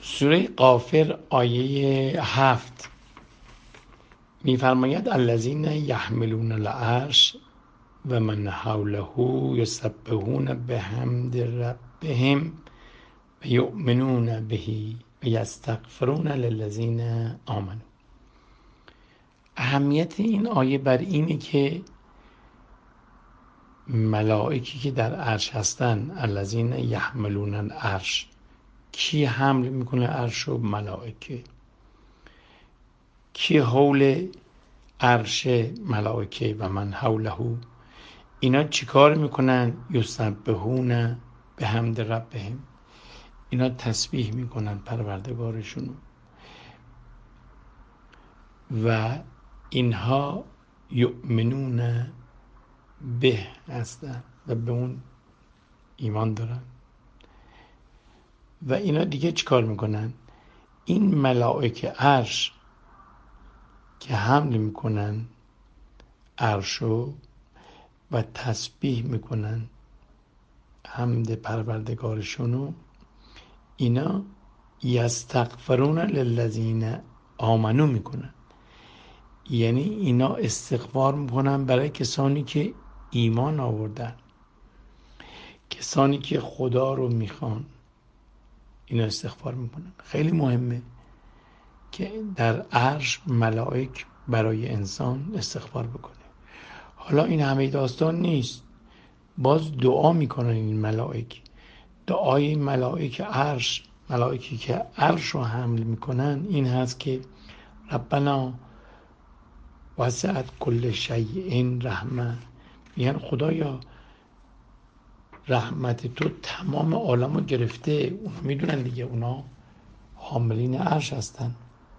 سوره غافر آیه 7 می‌فرماید الذین یحملون العرش و من حوله یسبحون بحمد ربهم و یؤمنون به و یستغفرون للذین آمنوا. اهمیت این آیه بر اینه که ملائکی که در عرش هستن، الذین یحملون العرش، کی حمل میکنه عرش و ملائکه؟ کی حول عرش ملائکه و من حوله؟ اینا چیکار میکنن؟ یسبحون به حمد ربهم، اینا تسبیح میکنن پروردگارشونو و اینها یؤمنون به هستن و به اون ایمان دارن. و اینا دیگه چیکار میکنن؟ این ملائکه عرش که حمل میکنن عرشو و تسبیح میکنن حمد پروردگارشونو، اینا یستغفرون للذین آمنو میکنن، یعنی اینا استغفار میکنن برای کسانی که ایمان آوردن، کسانی که خدا رو میخوان، اینا استغفار میکنن. خیلی مهمه که در عرش ملائک برای انسان استغفار بکنه. حالا این همه داستان نیست، باز دعا میکنن این ملائک. دعای ملائک عرش، ملائکی که عرش رو حمل میکنن، این هست که ربنا وسعت کل شیء رحمه، میگن خدایا رحمت تو تمام عالم رو گرفته. اونا میدونن دیگه، اونا حاملین عرش هستن.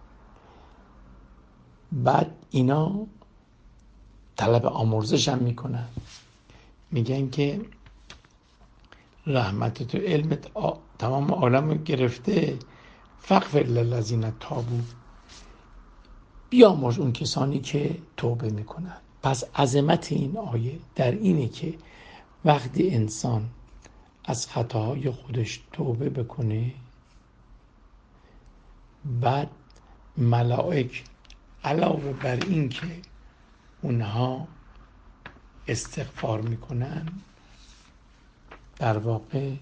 بعد اینا طلب آمرزش هم میکنن، میگن که رحمت تو علمت تمام عالم رو گرفته، فاغفر للذین تابوا، بیامرز اون کسانی که توبه میکنن. پس عظمت این آیه در اینه که وقتی انسان از خطاهای خودش توبه بکنه، بعد ملائک علاوه بر این که اونها استغفار میکنن، در واقع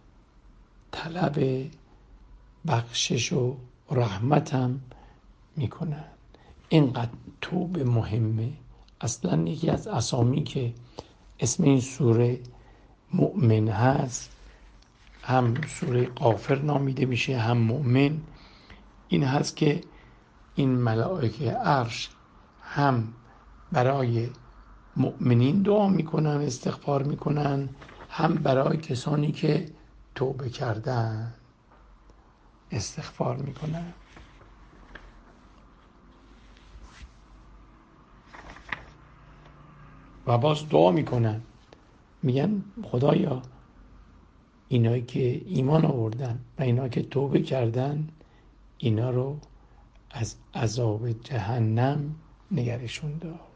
طلب بخشش و رحمت هم میکنن. اینقدر توبه مهمه. اصلا یکی از اسامی که اسم این سوره مؤمن هست، هم سوره غافر نامیده میشه هم مؤمن، این هست که این ملائکه عرش هم برای مؤمنین دعا میکنن، استغفار میکنن، هم برای کسانی که توبه کردن استغفار میکنن. و باز دعا میکنن، میگن خدایا اینایی که ایمان آوردن و اینایی که توبه کردن، اینا رو از عذاب جهنم نگرشون دار.